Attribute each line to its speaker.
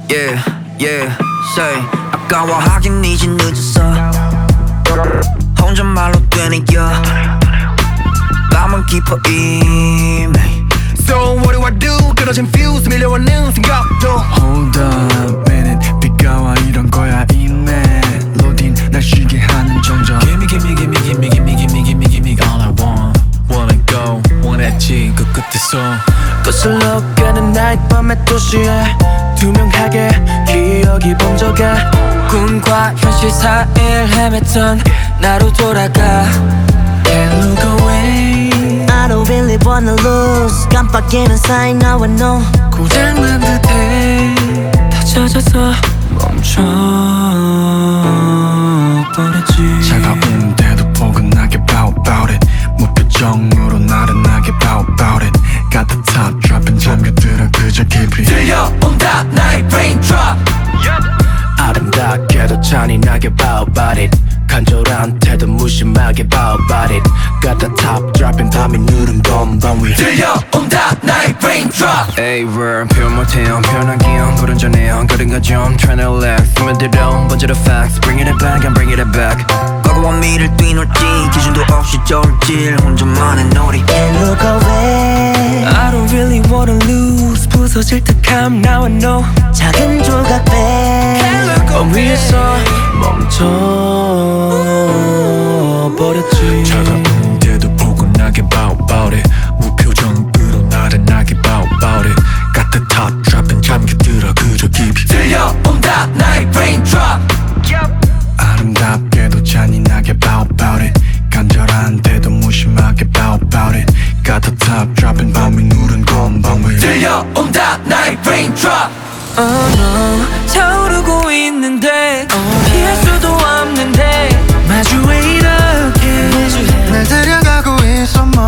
Speaker 1: Yeah, yeah, say 아까워하긴 이제 늦었어 혼잣말로 되뇌여 밤은 깊어 이미
Speaker 2: So what do I do? 끊어진 fuse 밀려오는 생각도
Speaker 3: Hold up minute 비가 와 이런 거야 이 멜로딘 날 쉬게 하는 정적
Speaker 4: Gimme gimme gimme gimme gimme gimme gimme gimme all I want Wanna go 원했지 그 끝에서
Speaker 5: 거슬러 가는 나의 밤의 도시에 투명하게 기억이 번져가 꿈과 현실 사이를 헤맸던 나로 돌아가
Speaker 4: Can't look away
Speaker 6: I don't really wanna lose 깜빡이는 사이 나와 너
Speaker 5: 고장난 듯해 다 젖어서 멈춰버렸지
Speaker 3: 차가운데도 포근하게 about it 무표정으로 나른하게 about it Got the top dropping 잠겨들어 그저 깊이
Speaker 2: 들려온다 나의 raindrop
Speaker 5: 아름답게도 잔인하게 about it 간절한 태도 무심하게 about it Got the top dropping 밤이 누른 건방 위
Speaker 2: 들려온다 나의 raindrop
Speaker 1: Hey word 표현 못해요 편하기요 불운전해요 그런가 좀 Trying to relax 쓰면 들어 번져 the facts Bring it back and bring it back 과거와 미래를 뛰놀지 기준도 없이 저울질 혼자만의 놀이
Speaker 6: And look away
Speaker 5: I don't really wanna lose 부서질 듯함 나와 너
Speaker 6: 작은 조각배
Speaker 5: 밤 위에서 멈춰버렸지
Speaker 4: 차가운데도 포근하게 about it 무표정으로 나른하게 about it Got the top dropping 잠겨들어 그저 깊이
Speaker 2: 들려온다 나의 raindrop
Speaker 3: 아름답게도 잔인하게 about it 간절한데도 무심하게 about it Got the top dropping 밤이 누른 건방 위
Speaker 2: 들려온다 나의 raindrop
Speaker 5: Oh no 차오르고 있는데 피할 수도 없는데 마주해 이렇게
Speaker 3: 날 데려가고 있어